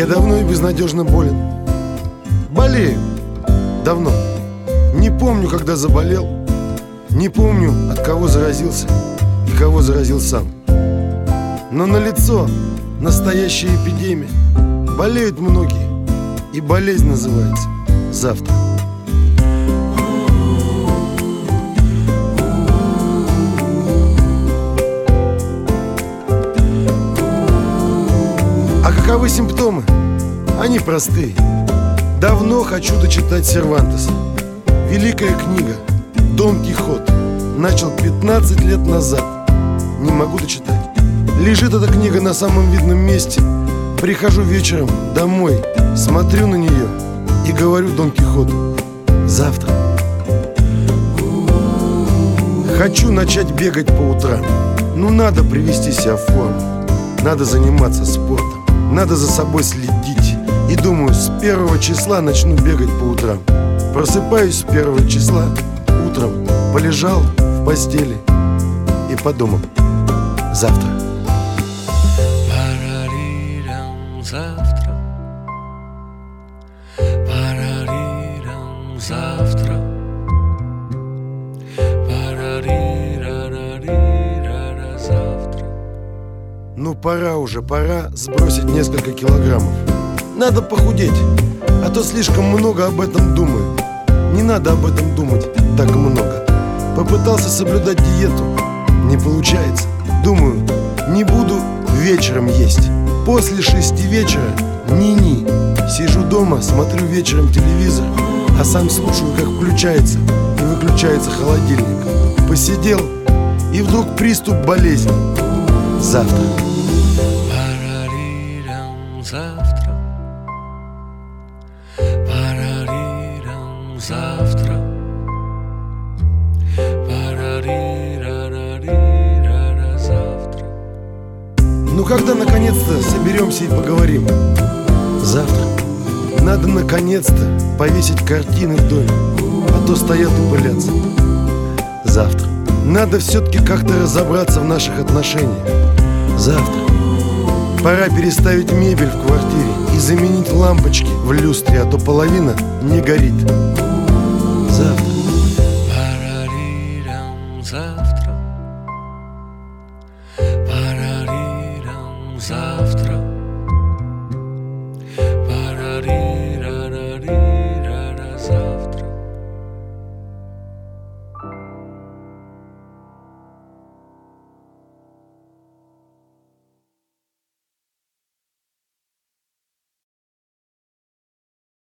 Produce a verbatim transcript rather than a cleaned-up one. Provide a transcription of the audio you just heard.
Я давно и безнадежно болен. Болею. Давно. Не помню, когда заболел. Не помню, от кого заразился и кого заразил сам. Но налицо настоящая эпидемия. Болеют многие, и болезнь называется завтра. А каковы симптомы? Они простые. Давно хочу дочитать Сервантеса. Великая книга «Дон Кихот». Начал пятнадцать лет назад. Не могу дочитать. Лежит эта книга на самом видном месте. Прихожу вечером домой, смотрю на нее и говорю Дон Кихоту: завтра. Хочу начать бегать по утрам. Ну надо привести себя в форму. Надо заниматься спортом. Надо за собой следить. И думаю, с первого числа начну бегать по утрам. Просыпаюсь с первого числа утром, полежал в постели и подумал: завтра. Парарирам, завтра. Парарирам, завтра. Парарирарарирара, завтра. Ну пора уже, пора сбросить несколько килограммов. Надо похудеть, а то слишком много об этом думаю. Не надо об этом думать так много. Попытался соблюдать диету, не получается. Думаю, не буду вечером есть. После шести вечера ни-ни. Сижу дома, смотрю вечером телевизор, а сам слушаю, как включается и выключается холодильник. Посидел, и вдруг приступ болезни. Завтра. Парарирам, завтра. Парарирам, завтра. Парарирарарирара, завтра. Ну когда наконец-то соберемся и поговорим? Завтра. Надо наконец-то повесить картины в доме, а то стоят и пылятся. Завтра. Надо все-таки как-то разобраться в наших отношениях. Завтра. Пора переставить мебель в квартире и заменить лампочки в люстре, а то половина не горит. Завтра. Парарирам, завтра. Парарирам, завтра.